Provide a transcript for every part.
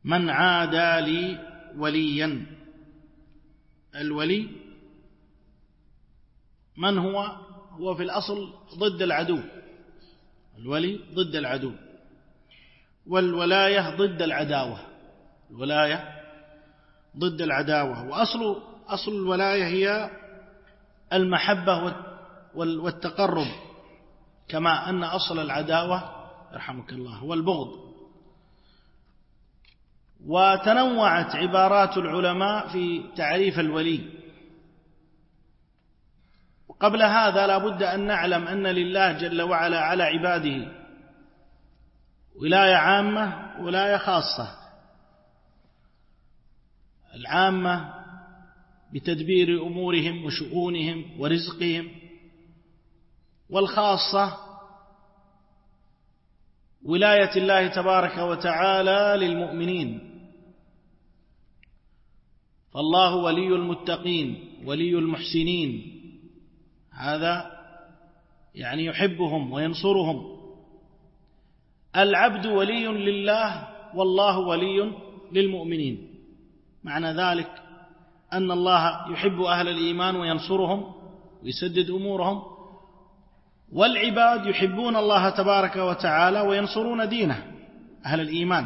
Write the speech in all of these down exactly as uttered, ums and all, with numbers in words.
من عادى لي وليا. الولي من هو؟ هو في الأصل ضد العدو. الولي ضد العدو، والولاية ضد العداوة. الولاية ضد العداوة. وأصل أصل الولاية هي المحبة والتقرب، كما أن أصل العداوة يرحمك الله هو البغض. وتنوعت عبارات العلماء في تعريف الولي. وقبل هذا لا بد أن نعلم أن لله جل وعلا على عباده ولاية عامة ولاية خاصة. العامة بتدبير أمورهم وشؤونهم ورزقهم، والخاصة ولاية الله تبارك وتعالى للمؤمنين. فالله ولي المتقين ولي المحسنين، هذا يعني يحبهم وينصرهم. العبد ولي لله والله ولي للمؤمنين. معنى ذلك أن الله يحب أهل الإيمان وينصرهم ويسدد أمورهم، والعباد يحبون الله تبارك وتعالى وينصرون دينه أهل الإيمان.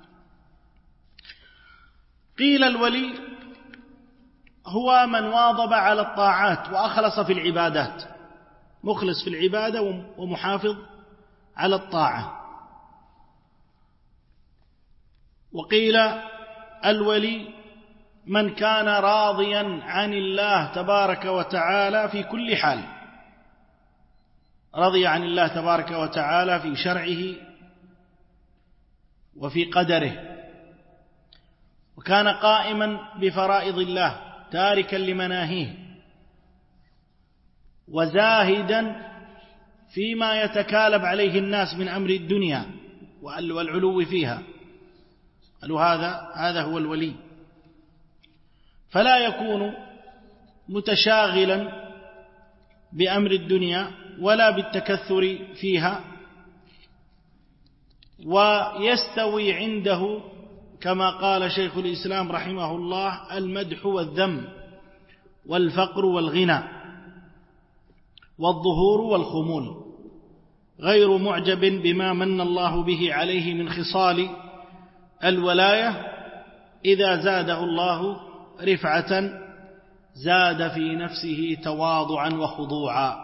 قيل الولي هو من واظب على الطاعات وأخلص في العبادات، مخلص في العبادة ومحافظ على الطاعة. وقيل الولي من كان راضيا عن الله تبارك وتعالى في كل حال، رضي عن الله تبارك وتعالى في شرعه وفي قدره، وكان قائما بفرائض الله تاركا لمناهيه، وزاهدا فيما يتكالب عليه الناس من أمر الدنيا والعلو فيها. قالوا هذا هذا هو الولي. فلا يكون متشاغلا بأمر الدنيا ولا بالتكثر فيها، ويستوي عنده كما قال شيخ الإسلام رحمه الله المدح والذم والفقر والغنى والظهور والخمول، غير معجب بما من الله به عليه من خصال الولاية. إذا زاده الله رفعة زاد في نفسه تواضعا وخضوعا.